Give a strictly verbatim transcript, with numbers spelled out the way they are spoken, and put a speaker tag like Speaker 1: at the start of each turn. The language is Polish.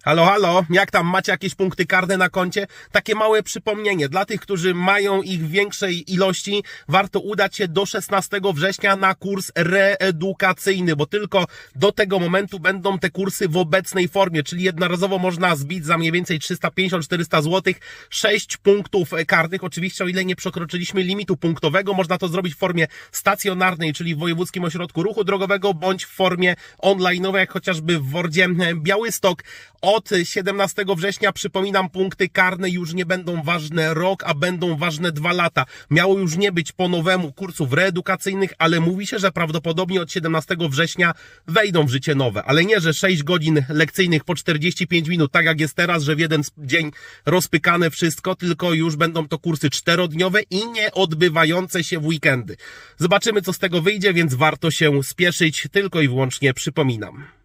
Speaker 1: Halo, halo, jak tam, macie jakieś punkty karne na koncie? Takie małe przypomnienie, dla tych, którzy mają ich w większej ilości, warto udać się do szesnastego września na kurs reedukacyjny, bo tylko do tego momentu będą te kursy w obecnej formie, czyli jednorazowo można zbić za mniej więcej trzysta pięćdziesiąt do czterystu złotych sześć punktów karnych. Oczywiście, o ile nie przekroczyliśmy limitu punktowego, można to zrobić w formie stacjonarnej, czyli w Wojewódzkim Ośrodku Ruchu Drogowego, bądź w formie online'owej, jak chociażby w Wordzie Białystok. Od siedemnastego września, przypominam, punkty karne już nie będą ważne rok, a będą ważne dwa lata. Miało już nie być po nowemu kursów reedukacyjnych, ale mówi się, że prawdopodobnie od siedemnastego września wejdą w życie nowe. Ale nie, że sześć godzin lekcyjnych po czterdzieści pięć minut, tak jak jest teraz, że w jeden dzień rozpykane wszystko, tylko już będą to kursy czterodniowe i nie odbywające się w weekendy. Zobaczymy, co z tego wyjdzie, więc warto się spieszyć, tylko i wyłącznie przypominam.